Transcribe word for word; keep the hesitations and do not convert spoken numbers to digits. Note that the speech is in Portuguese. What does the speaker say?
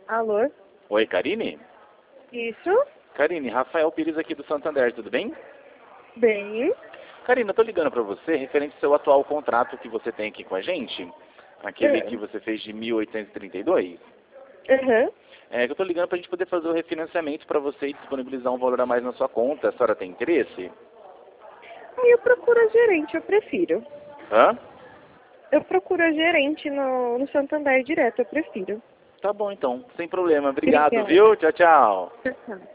Alô? Oi, Karine? Isso? Karine, Rafael Pires aqui do Santander, tudo bem? Bem? Karine, eu tô ligando pra você referente ao seu atual contrato que você tem aqui com a gente, aquele que você fez de mil oitocentos e trinta e dois. Aham. É que eu tô ligando pra gente poder fazer o refinanciamento pra você e disponibilizar um valor a mais na sua conta. A senhora tem interesse? Aí eu procuro a gerente, eu prefiro. Hã? Eu procuro a gerente no, no Santander direto, eu prefiro. Tá bom então, sem problema. Obrigado, Obrigada. viu? Tchau, tchau. Tchau, tchau.